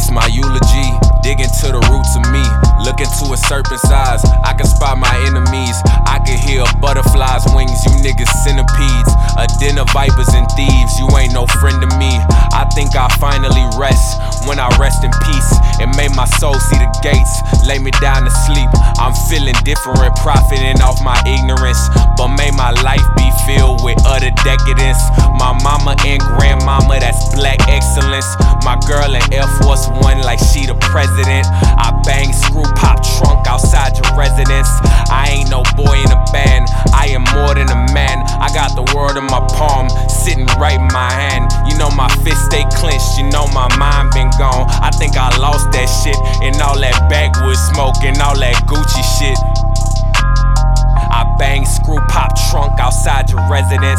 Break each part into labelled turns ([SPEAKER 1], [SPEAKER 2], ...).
[SPEAKER 1] This my eulogy, dig into the roots of me. Look into a serpent's eyes, I can spot my enemies. I can hear butterflies' wings, you niggas centipedes. A den of vipers and thieves, you ain't no friend to me. I think I finally rest when I rest in peace. It made my soul see the gates, lay me down to sleep. I'm feeling different, profiting off my ignorance, but may my life be filled with utter decadence. My mama and grandmama, that's black excellence. My girl in Air Force One like she the president. I bang, screw, pop trunk outside your residence. I ain't no boy in a band, I am more than a man. I got the world in my palm, sitting right in my hand. You know my fist stay clenched, you know my mind been gone. I think I lost that shit and all that backwoods smoke and all that Gucci shit. I bang, screw, pop trunk outside your residence.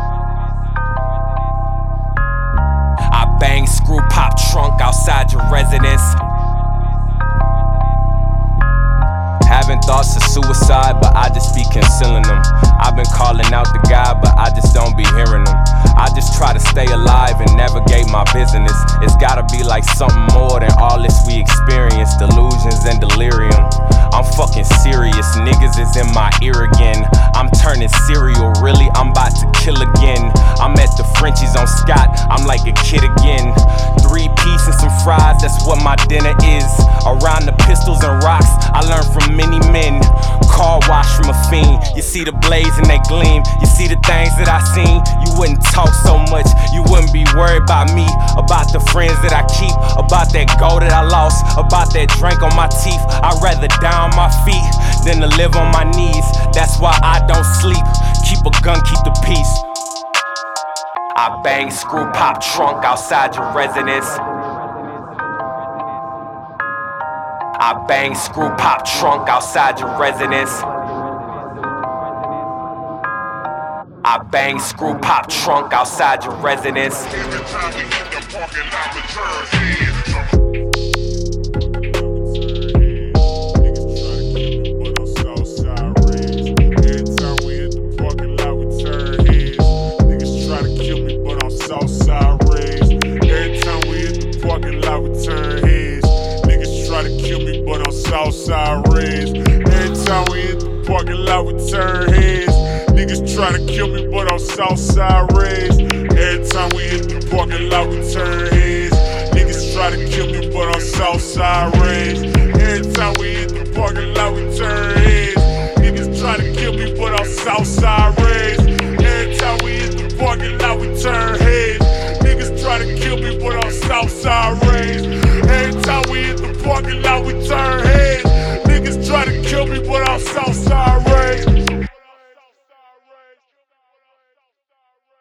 [SPEAKER 1] I bang, screw, pop trunk outside your residence. Having thoughts of suicide, but I just be concealing them. I've been calling out to God, but I just don't be hearing them. I just try to stay alive and navigate my business. It's gotta be like something more than all this we experience, delusions and delirium. I'm fucking serious, niggas is in my ear again. I'm turning serial, really, I'm about to kill again. I'm at the Frenchies on Scott, I'm like a kid again. 3-piece and some fries, that's what my dinner is. Around the pistols and rocks, I learned from many men. Car wash from a fiend, you see the blaze and they gleam. You see the things that I seen, you wouldn't talk so much. You wouldn't be worried about me, about the friends that I keep, about that gold that I lost, about that drink on my teeth. I'd rather die on my feet than to live on my knees. That's why I don't sleep, keep a gun, keep the peace. I bang, screw, pop trunk outside your residence. I bang, screw, pop trunk outside your residence. I bang, screw, pop trunk outside your residence.
[SPEAKER 2] Every time we hit the parking lot, we turn heads. Southside Reds. Every time we hit the parking lot, we turn heads. Niggas try to kill me, but I'm Southside Reds. Every time we hit the parking lot, we turn heads. Niggas try to kill me, but I'm Southside Reds. Every time we hit the parking lot, we turn heads. Niggas try to kill me, but I'm Southside Reds. Every time we hit the parking lot, we turn